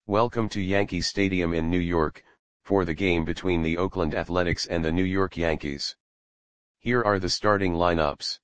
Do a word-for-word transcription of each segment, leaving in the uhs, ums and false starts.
Welcome to Yankee Stadium in New York, for the game between the Oakland Athletics and the New York Yankees. Here are the starting lineups.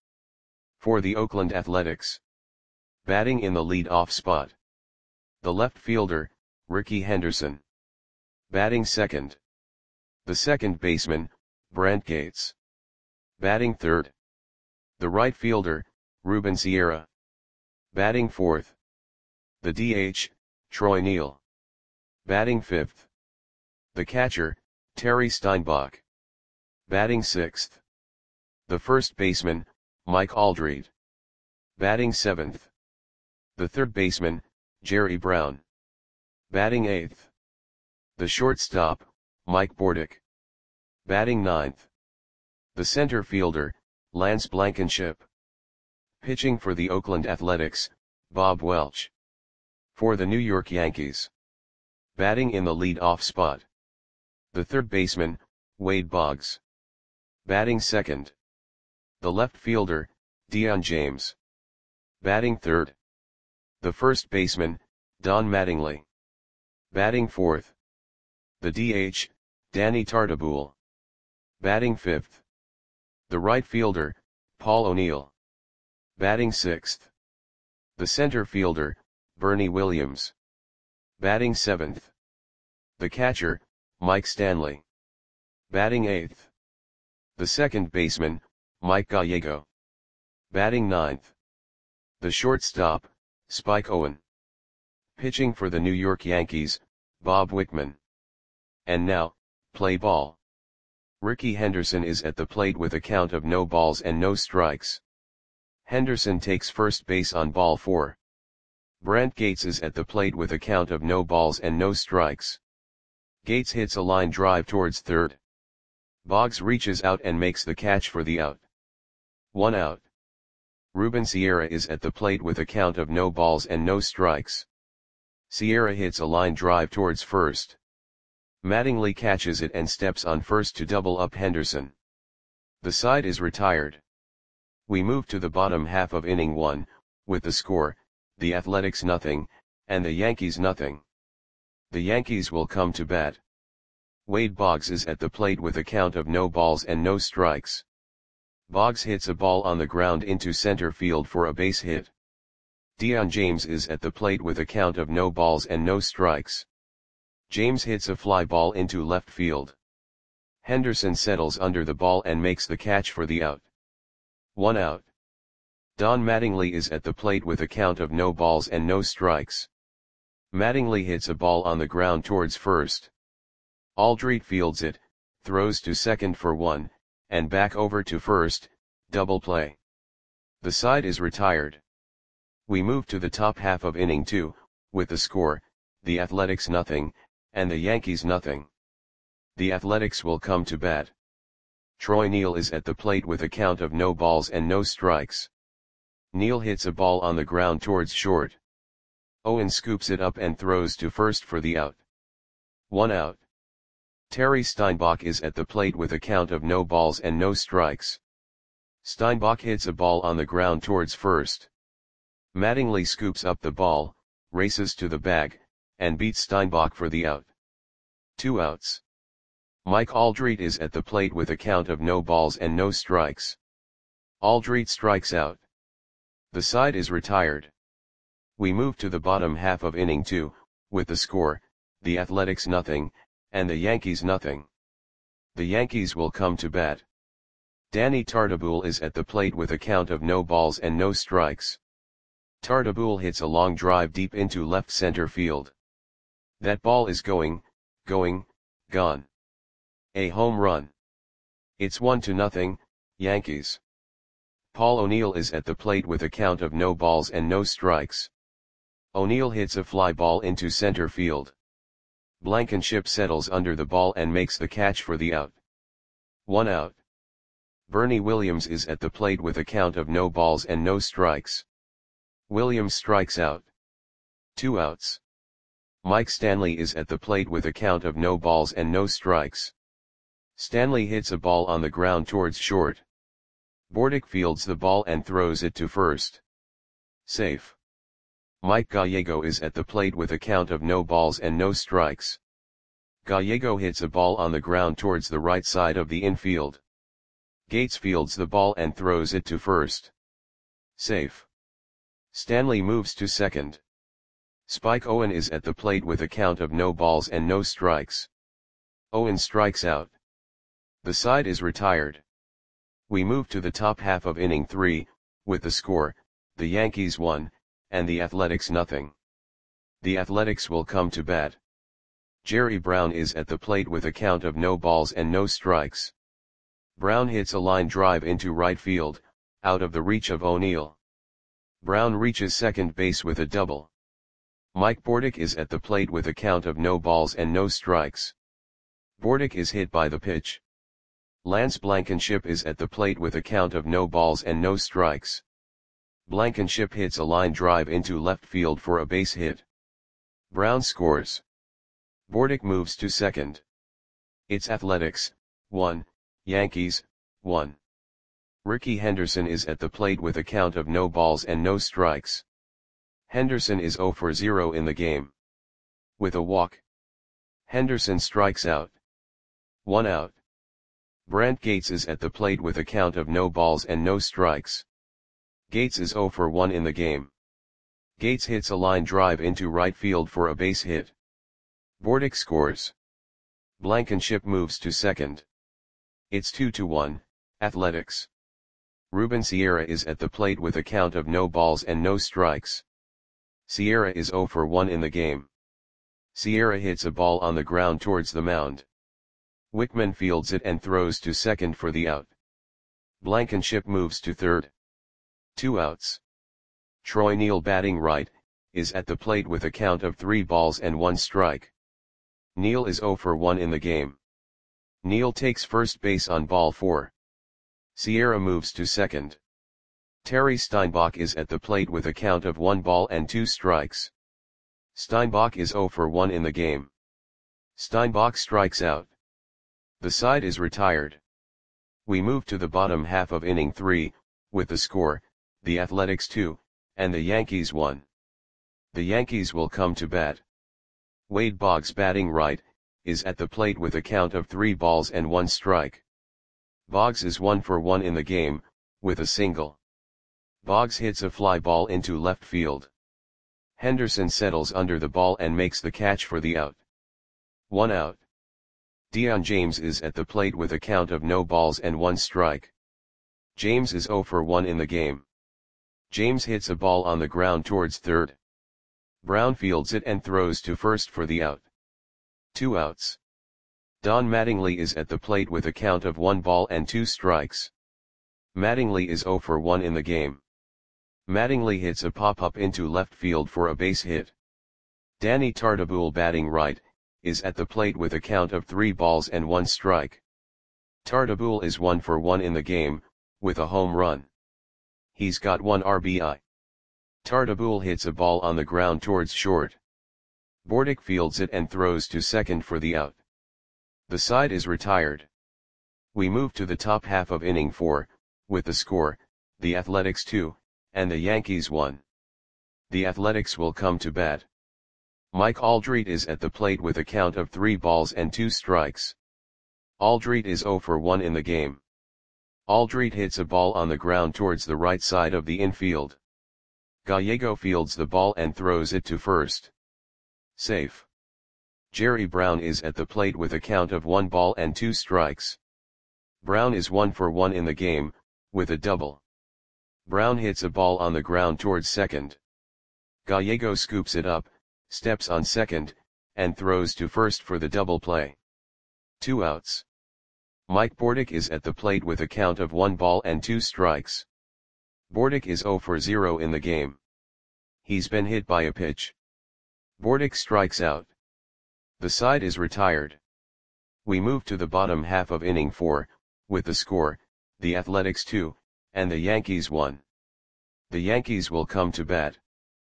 For the Oakland Athletics. Batting in the lead-off spot. The left fielder, Rickey Henderson. Batting second. The second baseman, Brent Gates. Batting third. The right fielder, Ruben Sierra. Batting fourth. The D H, Troy Neal. Batting fifth. The catcher, Terry Steinbach. Batting sixth. The first baseman, Mike Aldrete. Batting seventh. The third baseman, Jerry Brown. Batting eighth. The shortstop, Mike Bordick. Batting ninth. The center fielder, Lance Blankenship. Pitching for the Oakland Athletics, Bob Welch. For the New York Yankees. Batting in the lead-off spot. The third baseman, Wade Boggs. Batting second. The left fielder, Dion James. Batting third. The first baseman, Don Mattingly. Batting fourth. The D H, Danny Tartabull. Batting fifth. The right fielder, Paul O'Neill. Batting sixth. The center fielder, Bernie Williams. Batting seventh. The catcher, Mike Stanley. Batting eighth. The second baseman, Mike Gallego. Batting ninth. The shortstop, Spike Owen. Pitching for the New York Yankees, Bob Wickman. And now, play ball. Rickey Henderson is at the plate with a count of no balls and no strikes. Henderson takes first base on ball four. Brent Gates is at the plate with a count of no balls and no strikes. Gates hits a line drive towards third. Boggs reaches out and makes the catch for the out. One out. Ruben Sierra is at the plate with a count of no balls and no strikes. Sierra hits a line drive towards first. Mattingly catches it and steps on first to double up Henderson. The side is retired. We move to the bottom half of inning one, with the score, the Athletics nothing, and the Yankees nothing. The Yankees will come to bat. Wade Boggs is at the plate with a count of no balls and no strikes. Boggs hits a ball on the ground into center field for a base hit. Dion James is at the plate with a count of no balls and no strikes. James hits a fly ball into left field. Henderson settles under the ball and makes the catch for the out. One out. Don Mattingly is at the plate with a count of no balls and no strikes. Mattingly hits a ball on the ground towards first. Aldrete fields it, throws to second for one, and back over to first, double play. The side is retired. We move to the top half of inning two, with the score, the Athletics nothing, and the Yankees nothing. The Athletics will come to bat. Troy Neal is at the plate with a count of no balls and no strikes. Neal hits a ball on the ground towards short. Owen scoops it up and throws to first for the out. One out. Terry Steinbach is at the plate with a count of no balls and no strikes. Steinbach hits a ball on the ground towards first. Mattingly scoops up the ball, races to the bag, and beats Steinbach for the out. Two outs. Mike Aldrete is at the plate with a count of no balls and no strikes. Aldrete strikes out. The side is retired. We move to the bottom half of inning two, with the score, the Athletics nothing, and the Yankees nothing. The Yankees will come to bat. Danny Tartabull is at the plate with a count of no balls and no strikes. Tartabull hits a long drive deep into left center field. That ball is going, going, gone. A home run. It's one to nothing, Yankees. Paul O'Neill is at the plate with a count of no balls and no strikes. O'Neill hits a fly ball into center field. Blankenship settles under the ball and makes the catch for the out. One out. Bernie Williams is at the plate with a count of no balls and no strikes. Williams strikes out. Two outs. Mike Stanley is at the plate with a count of no balls and no strikes. Stanley hits a ball on the ground towards short. Bordick fields the ball and throws it to first. Safe. Mike Gallego is at the plate with a count of no balls and no strikes. Gallego hits a ball on the ground towards the right side of the infield. Gates fields the ball and throws it to first. Safe. Stanley moves to second. Spike Owen is at the plate with a count of no balls and no strikes. Owen strikes out. The side is retired. We move to the top half of inning three, with the score, the Yankees one, and the Athletics nothing. The Athletics will come to bat. Jerry Brown is at the plate with a count of no balls and no strikes. Brown hits a line drive into right field, out of the reach of O'Neill. Brown reaches second base with a double. Mike Bordick is at the plate with a count of no balls and no strikes. Bordick is hit by the pitch. Lance Blankenship is at the plate with a count of no balls and no strikes. Blankenship hits a line drive into left field for a base hit. Brown scores. Bordick moves to second. It's Athletics, one, Yankees, one. Rickey Henderson is at the plate with a count of no balls and no strikes. Henderson is zero for zero in the game. With a walk. Henderson strikes out. One out. Brant Gates is at the plate with a count of no balls and no strikes. Gates is zero for one in the game. Gates hits a line drive into right field for a base hit. Bordick scores. Blankenship moves to second. It's two to one, Athletics. Ruben Sierra is at the plate with a count of no balls and no strikes. Sierra is zero for one in the game. Sierra hits a ball on the ground towards the mound. Wickman fields it and throws to second for the out. Blankenship moves to third. Two outs. Troy Neal, batting right, is at the plate with a count of three balls and one strike. Neal is zero for one in the game. Neal takes first base on ball four. Sierra moves to second. Terry Steinbach is at the plate with a count of one ball and two strikes. Steinbach is zero for one in the game. Steinbach strikes out. The side is retired. We move to the bottom half of inning three, with the score, the Athletics two, and the Yankees one. The Yankees will come to bat. Wade Boggs, batting right, is at the plate with a count of three balls and one strike. Boggs is one for one in the game, with a single. Boggs hits a fly ball into left field. Henderson settles under the ball and makes the catch for the out. One out. Dion James is at the plate with a count of no balls and one strike. James is zero for one in the game. James hits a ball on the ground towards third. Brown fields it and throws to first for the out. Two outs. Don Mattingly is at the plate with a count of one ball and two strikes. Mattingly is zero for one in the game. Mattingly hits a pop-up into left field for a base hit. Danny Tartabull, batting right, is at the plate with a count of three balls and one strike. Tartabull is one for one in the game, with a home run. He's got one R B I. Tartabull hits a ball on the ground towards short. Bordick fields it and throws to second for the out. The side is retired. We move to the top half of inning four, with the score, the Athletics two, and the Yankees one. The Athletics will come to bat. Mike Aldrete is at the plate with a count of three balls and two strikes. Aldrete is zero for one in the game. Aldrete hits a ball on the ground towards the right side of the infield. Gallego fields the ball and throws it to first. Safe. Jerry Brown is at the plate with a count of one ball and two strikes. Brown is one for one in the game, with a double. Brown hits a ball on the ground towards second. Gallego scoops it up, steps on second, and throws to first for the double play. Two outs. Mike Bordick is at the plate with a count of one ball and two strikes. Bordick is zero for zero in the game. He's been hit by a pitch. Bordick strikes out. The side is retired. We move to the bottom half of inning four, with the score, the Athletics two, and the Yankees one. The Yankees will come to bat.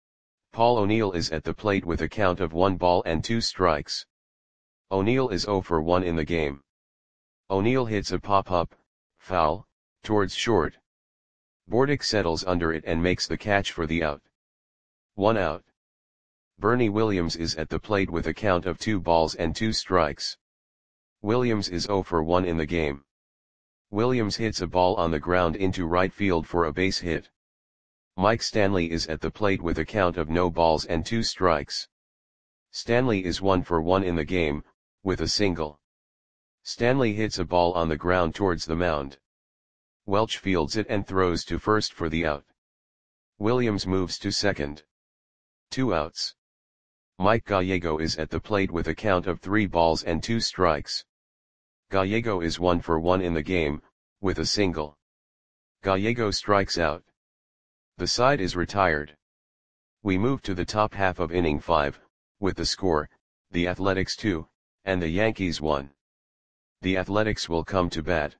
Paul O'Neill is at the plate with a count of one ball and two strikes. O'Neill is zero for one in the game. O'Neill hits a pop-up, foul, towards short. Bordick settles under it and makes the catch for the out. One out. Bernie Williams is at the plate with a count of two balls and two strikes. Williams is zero for one in the game. Williams hits a ball on the ground into right field for a base hit. Mike Stanley is at the plate with a count of no balls and two strikes. Stanley is one for one in the game, with a single. Stanley hits a ball on the ground towards the mound. Welch fields it and throws to first for the out. Williams moves to second. Two outs. Mike Gallego is at the plate with a count of three balls and two strikes. Gallego is one for one in the game, with a single. Gallego strikes out. The side is retired. We move to the top half of inning five, with the score, the Athletics two, and the Yankees one. The Athletics will come to bat.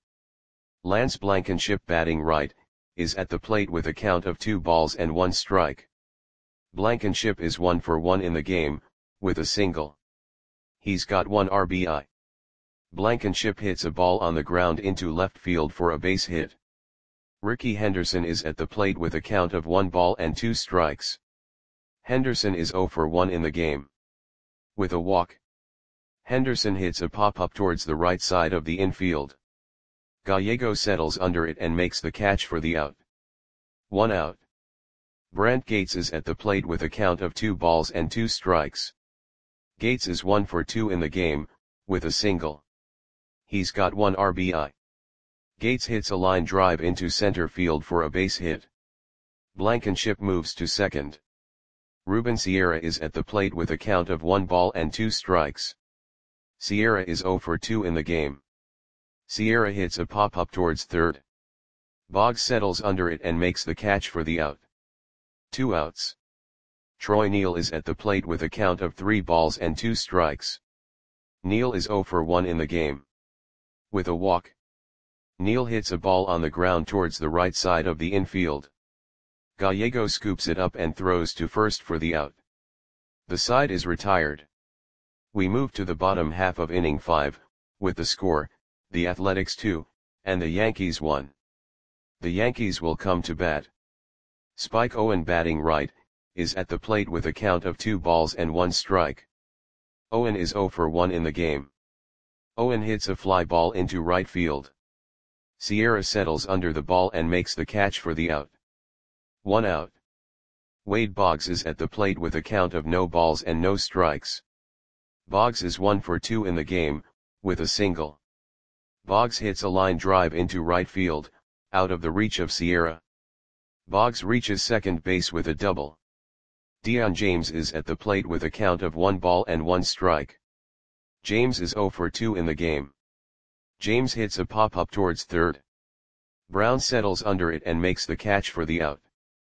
Lance Blankenship, batting right, is at the plate with a count of two balls and one strike. Blankenship is one for one in the game, with a single. He's got one R B I. Blankenship hits a ball on the ground into left field for a base hit. Ricky Henderson is at the plate with a count of one ball and two strikes. Henderson is zero for one in the game. With a walk. Henderson hits a pop-up towards the right side of the infield. Gallego settles under it and makes the catch for the out. One out. Brant Gates is at the plate with a count of two balls and two strikes. Gates is one for two in the game, with a single. He's got one R B I. Gates hits a line drive into center field for a base hit. Blankenship moves to second. Ruben Sierra is at the plate with a count of one ball and two strikes. Sierra is zero for two in the game. Sierra hits a pop-up towards third. Boggs settles under it and makes the catch for the out. Two outs. Troy Neal is at the plate with a count of three balls and two strikes. Neal is zero for one in the game. With a walk. Neal hits a ball on the ground towards the right side of the infield. Gallego scoops it up and throws to first for the out. The side is retired. We move to the bottom half of inning five, with the score, the Athletics two, and the Yankees one. The Yankees will come to bat. Spike Owen, batting right, is at the plate with a count of two balls and one strike. Owen is zero for one in the game. Owen hits a fly ball into right field. Sierra settles under the ball and makes the catch for the out. One out. Wade Boggs is at the plate with a count of no balls and no strikes. Boggs is one for two in the game, with a single. Boggs hits a line drive into right field, out of the reach of Sierra. Boggs reaches second base with a double. Dion James is at the plate with a count of one ball and one strike. James is zero for two in the game. James hits a pop-up towards third. Brown settles under it and makes the catch for the out.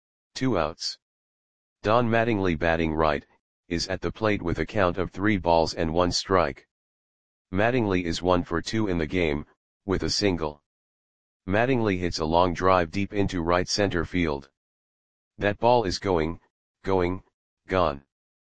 Two outs. Don Mattingly, batting right, is at the plate with a count of three balls and one strike. Mattingly is one for two in the game, with a single. Mattingly hits a long drive deep into right center field. That ball is going, going, gone.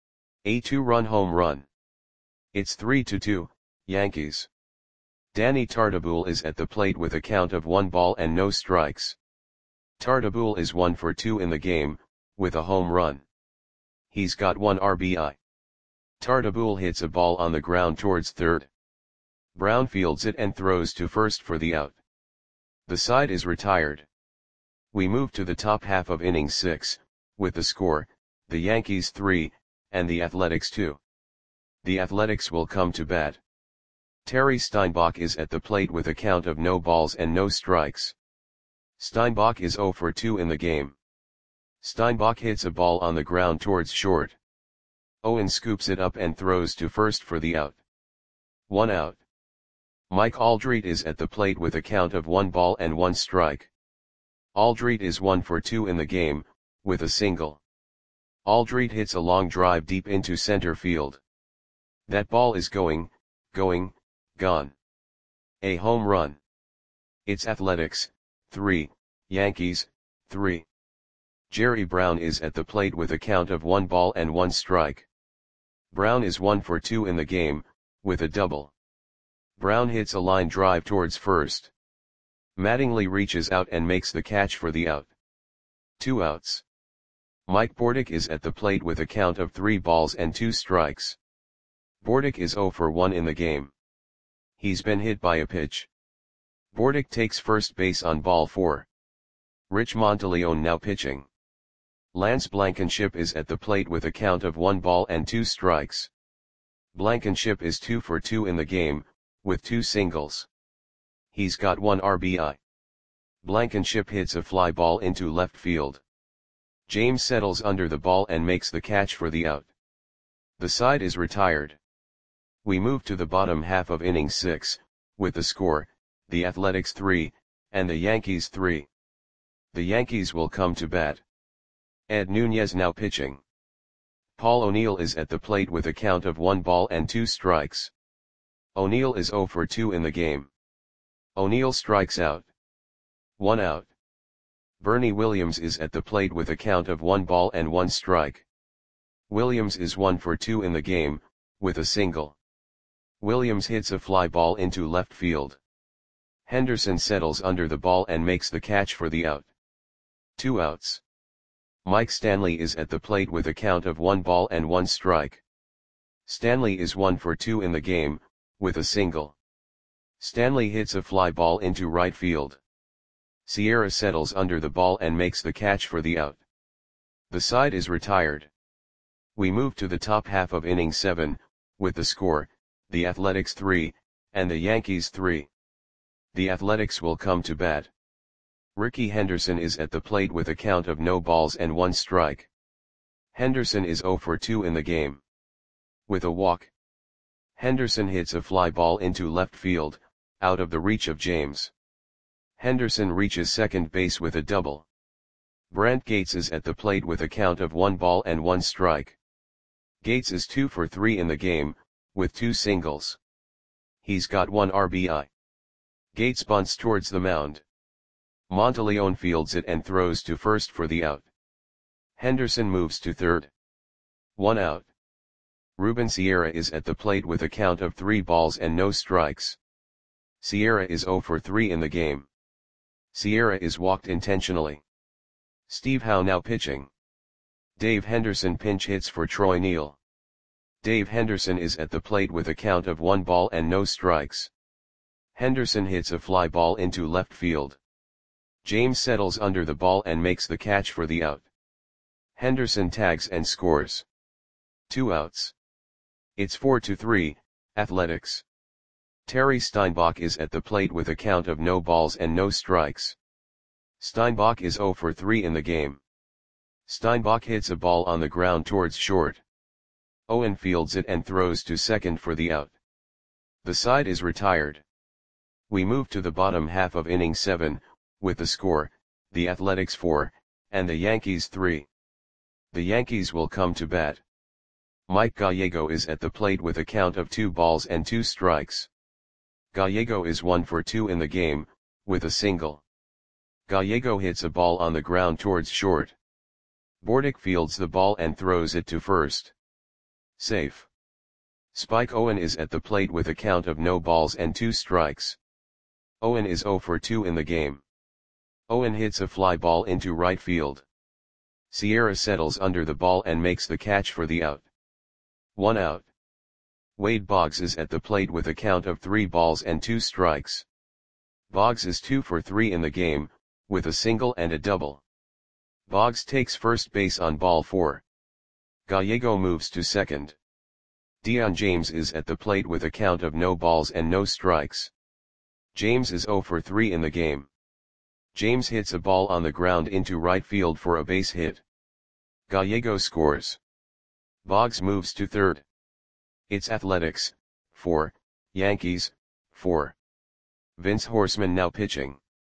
A two-run home run. It's three to two, Yankees. Danny Tartabull is at the plate with a count of one ball and no strikes. Tartabull is one for two in the game, with a home run. He's got one R B I. Tartabull hits a ball on the ground towards third. Brown fields it and throws to first for the out. The side is retired. We move to the top half of inning six, with the score, the Yankees three, and the Athletics two. The Athletics will come to bat. Terry Steinbach is at the plate with a count of no balls and no strikes. Steinbach is zero for two in the game. Steinbach hits a ball on the ground towards short. Owen scoops it up and throws to first for the out. One out. Mike Aldrete is at the plate with a count of one ball and one strike. Aldrete is one for two in the game, with a single. Aldrete hits a long drive deep into center field. That ball is going, going, gone. A home run. It's Athletics, three, Yankees, three. Jerry Brown is at the plate with a count of one ball and one strike. Brown is one for two in the game, with a double. Brown hits a line drive towards first. Mattingly reaches out and makes the catch for the out. Two outs. Mike Bordick is at the plate with a count of three balls and two strikes. Bordick is zero for one in the game. He's been hit by a pitch. Bordick takes first base on ball four. Rich Monteleone now pitching. Lance Blankenship is at the plate with a count of one ball and two strikes. Blankenship is two for two in the game, with two singles. He's got one R B I. Blankenship hits a fly ball into left field. James settles under the ball and makes the catch for the out. The side is retired. We move to the bottom half of inning six, with the score, the Athletics three, and the Yankees three. The Yankees will come to bat. Ed Nunez now pitching. Paul O'Neill is at the plate with a count of one ball and two strikes. O'Neill is zero for two in the game. O'Neill strikes out. One out. Bernie Williams is at the plate with a count of one ball and one strike. Williams is one for two in the game, with a single. Williams hits a fly ball into left field. Henderson settles under the ball and makes the catch for the out. Two outs. Mike Stanley is at the plate with a count of one ball and one strike. Stanley is one for two in the game, with a single. Stanley hits a fly ball into right field. Sierra settles under the ball and makes the catch for the out. The side is retired. We move to the top half of inning seven, with the score, the Athletics three, and the Yankees three. The Athletics will come to bat. Ricky Henderson is at the plate with a count of no balls and one strike. Henderson is zero for two in the game. With a walk. Henderson hits a fly ball into left field, out of the reach of James. Henderson reaches second base with a double. Brant Gates is at the plate with a count of one ball and one strike. Gates is two for three in the game, with two singles. He's got one R B I. Gates bunts towards the mound. Monteleone fields it and throws to first for the out. Henderson moves to third. One out. Ruben Sierra is at the plate with a count of three balls and no strikes. Sierra is zero for three in the game. Sierra is walked intentionally. Steve Howe now pitching. Dave Henderson pinch hits for Troy Neal. Dave Henderson is at the plate with a count of one ball and no strikes. Henderson hits a fly ball into left field. James settles under the ball and makes the catch for the out. Henderson tags and scores. Two outs. It's four to three, Athletics. Terry Steinbach is at the plate with a count of no balls and no strikes. Steinbach is zero for three in the game. Steinbach hits a ball on the ground towards short. Owen fields it and throws to second for the out. The side is retired. We move to the bottom half of inning seven, with the score, the Athletics four, and the Yankees three. The Yankees will come to bat. Mike Gallego is at the plate with a count of two balls and two strikes. Gallego is one for two in the game, with a single. Gallego hits a ball on the ground towards short. Bordick fields the ball and throws it to first. Safe. Spike Owen is at the plate with a count of no balls and two strikes. Owen is zero for two in the game. Owen hits a fly ball into right field. Sierra settles under the ball and makes the catch for the out. One out. Wade Boggs is at the plate with a count of three balls and two strikes. Boggs is two for three in the game, with a single and a double. Boggs takes first base on ball four. Gallego moves to second. Dion James is at the plate with a count of no balls and no strikes. James is zero for three in the game. James hits a ball on the ground into right field for a base hit. Gallego scores. Boggs moves to third. It's Athletics, four, Yankees, four. Vince Horseman now pitching.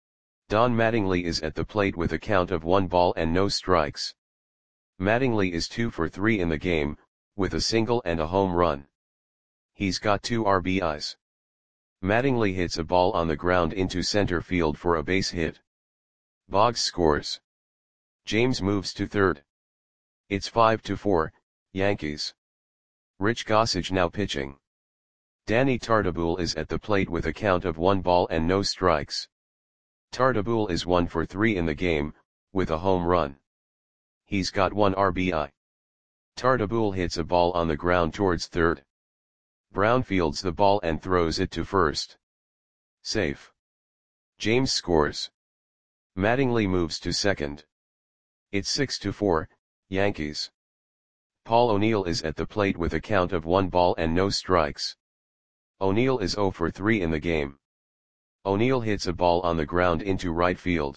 Don Mattingly is at the plate with a count of one ball and no strikes. Mattingly is two for three in the game, with a single and a home run. He's got two R B Is. Mattingly hits a ball on the ground into center field for a base hit. Boggs scores. James moves to third. It's five to four, Yankees. Rich Gossage now pitching. Danny Tartabull is at the plate with a count of one ball and no strikes. Tartabull is one for three in the game, with a home run. He's got one R B I. Tartabull hits a ball on the ground towards third. Brown fields the ball and throws it to first. Safe. James scores. Mattingly moves to second. It's six to four, Yankees. Paul O'Neill is at the plate with a count of one ball and no strikes. O'Neill is zero for three in the game. O'Neill hits a ball on the ground into right field.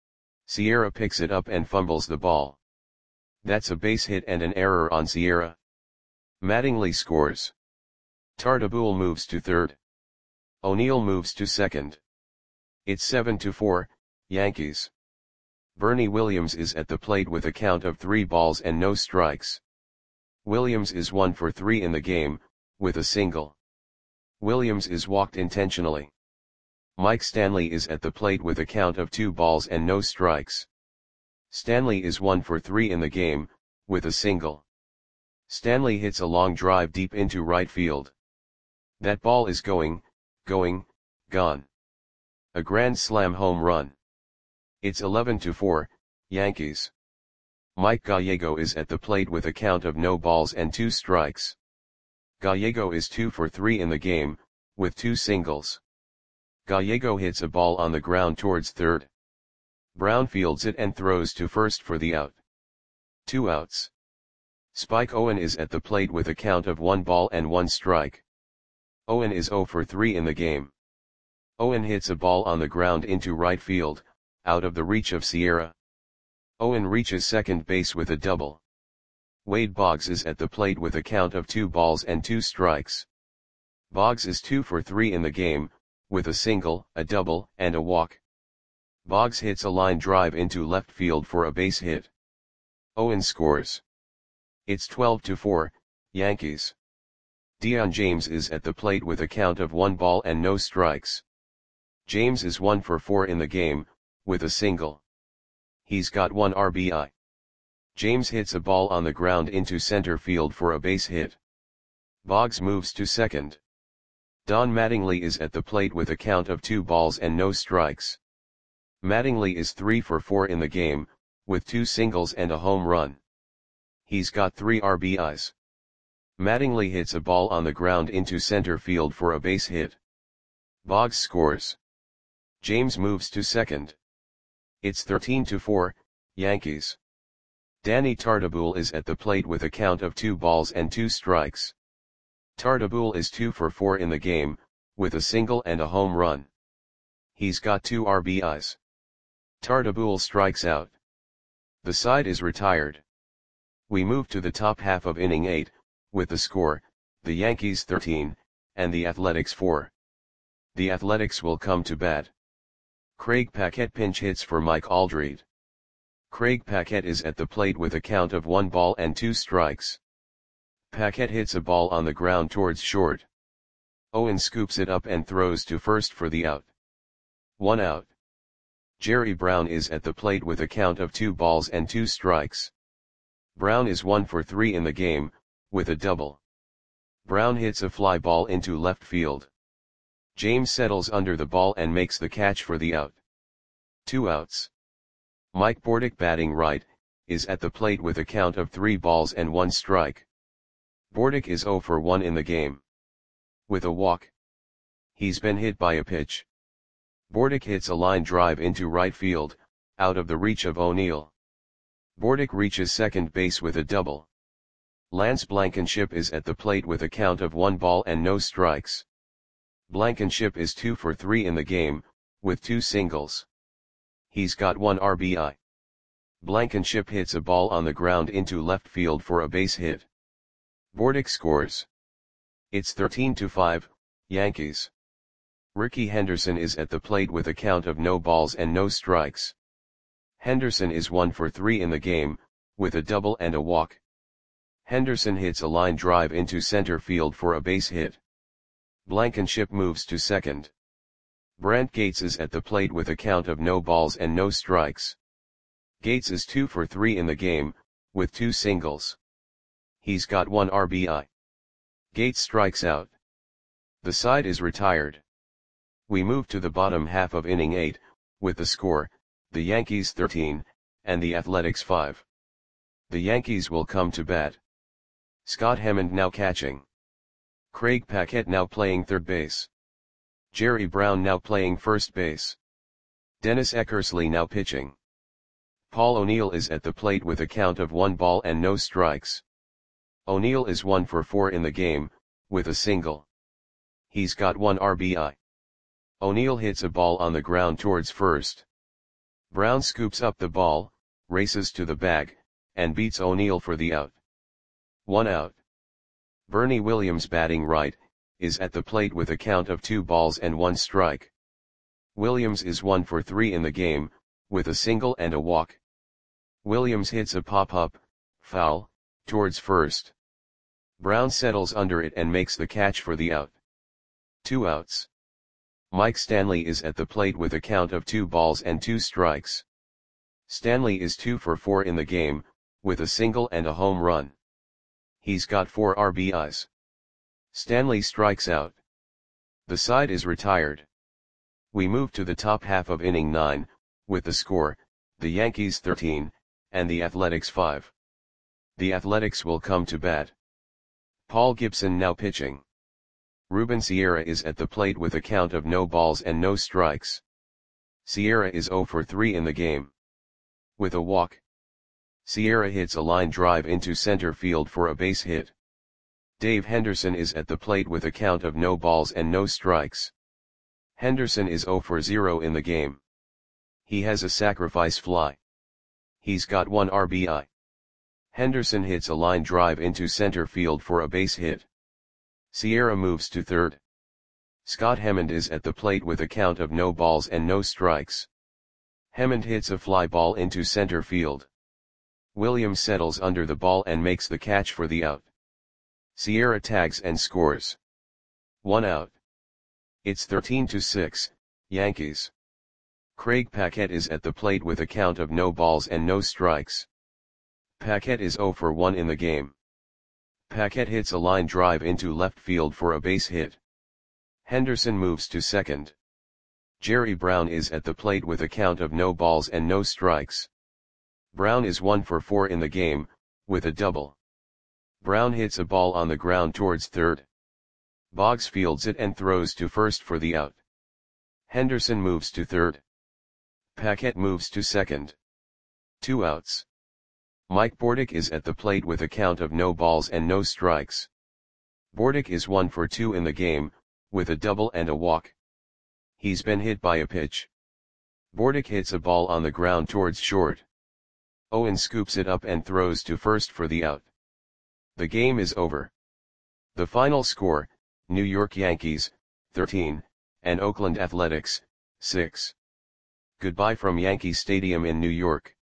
Sierra picks it up and fumbles the ball. That's a base hit and an error on Sierra. Mattingly scores. Tartabull moves to third. O'Neill moves to second. It's seven to four, Yankees. Bernie Williams is at the plate with a count of three balls and no strikes. Williams is one for three in the game, with a single. Williams is walked intentionally. Mike Stanley is at the plate with a count of two balls and no strikes. Stanley is one for three in the game, with a single. Stanley hits a long drive deep into right field. That ball is going, going, gone. A grand slam home run. It's eleven to four, Yankees. Mike Gallego is at the plate with a count of no balls and two strikes. Gallego is two for three in the game, with two singles. Gallego hits a ball on the ground towards third. Brown fields it and throws to first for the out. Two outs. Spike Owen is at the plate with a count of one ball and one strike. Owen is zero for three in the game. Owen hits a ball on the ground into right field, out of the reach of Sierra. Owen reaches second base with a double. Wade Boggs is at the plate with a count of two balls and two strikes. Boggs is two for three in the game, with a single, a double, and a walk. Boggs hits a line drive into left field for a base hit. Owen scores. It's twelve to four, Yankees. Dion James is at the plate with a count of one ball and no strikes. James is one for four in the game, with a single. He's got one R B I. James hits a ball on the ground into center field for a base hit. Boggs moves to second. Don Mattingly is at the plate with a count of two balls and no strikes. Mattingly is three for four in the game, with two singles and a home run. He's got three R B Is. Mattingly hits a ball on the ground into center field for a base hit. Boggs scores. James moves to second. It's thirteen to four, Yankees. Danny Tartabull is at the plate with a count of two balls and two strikes. Tartabull is two for four in the game, with a single and a home run. He's got two R B Is. Tartabull strikes out. The side is retired. We move to the top half of inning eight, with the score, the Yankees thirteen, and the Athletics four. The Athletics will come to bat. Craig Paquette pinch hits for Mike Aldred. Craig Paquette is at the plate with a count of one ball and two strikes. Paquette hits a ball on the ground towards short. Owen scoops it up and throws to first for the out. One out. Jerry Brown is at the plate with a count of two balls and two strikes. Brown is one for three in the game, with a double. Brown hits a fly ball into left field. James settles under the ball and makes the catch for the out. Two outs. Mike Bordick, batting right, is at the plate with a count of three balls and one strike. Bordick is zero for one in the game. With a walk. He's been hit by a pitch. Bordick hits a line drive into right field, out of the reach of O'Neill. Bordick reaches second base with a double. Lance Blankenship is at the plate with a count of one ball and no strikes. Blankenship is two for three in the game, with two singles. He's got one R B I. Blankenship hits a ball on the ground into left field for a base hit. Bordick scores. It's thirteen to five, Yankees. Ricky Henderson is at the plate with a count of no balls and no strikes. Henderson is one for three in the game, with a double and a walk. Henderson hits a line drive into center field for a base hit. Blankenship moves to second. Brent Gates is at the plate with a count of no balls and no strikes. Gates is two for three in the game, with two singles. He's got one R B I. Gates strikes out. The side is retired. We move to the bottom half of inning eight, with the score, the Yankees thirteen, and the Athletics five. The Yankees will come to bat. Scott Hammond now catching. Craig Paquette now playing third base. Jerry Brown now playing first base. Dennis Eckersley now pitching. Paul O'Neill is at the plate with a count of one ball and no strikes. O'Neill is one for four in the game, with a single. He's got one R B I. O'Neill hits a ball on the ground towards first. Brown scoops up the ball, races to the bag, and beats O'Neill for the out. One out. Bernie Williams batting right, is at the plate with a count of two balls and one strike. Williams is one for three in the game, with a single and a walk. Williams hits a pop-up, foul, towards first. Brown settles under it and makes the catch for the out. Two outs. Mike Stanley is at the plate with a count of two balls and two strikes. Stanley is two for four in the game, with a single and a home run. He's got four R B Is. Stanley strikes out. The side is retired. We move to the top half of inning nine, with the score, the Yankees thirteen, and the Athletics five. The Athletics will come to bat. Paul Gibson now pitching. Ruben Sierra is at the plate with a count of no balls and no strikes. Sierra is zero for three in the game. With a walk. Sierra hits a line drive into center field for a base hit. Dave Henderson is at the plate with a count of no balls and no strikes. Henderson is zero for zero in the game. He has a sacrifice fly. He's got one R B I. Henderson hits a line drive into center field for a base hit. Sierra moves to third. Scott Hammond is at the plate with a count of no balls and no strikes. Hammond hits a fly ball into center field. Williams settles under the ball and makes the catch for the out. Sierra tags and scores. One out. It's thirteen to six, Yankees. Craig Paquette is at the plate with a count of no balls and no strikes. Paquette is zero for one in the game. Paquette hits a line drive into left field for a base hit. Henderson moves to second. Jerry Brown is at the plate with a count of no balls and no strikes. Brown is one for four in the game, with a double. Brown hits a ball on the ground towards third. Boggs fields it and throws to first for the out. Henderson moves to third. Paquette moves to second. Two outs. Mike Bordick is at the plate with a count of no balls and no strikes. Bordick is one for two in the game, with a double and a walk. He's been hit by a pitch. Bordick hits a ball on the ground towards short. Owen scoops it up and throws to first for the out. The game is over. The final score, New York Yankees, thirteen, and Oakland Athletics, six. Goodbye from Yankee Stadium in New York.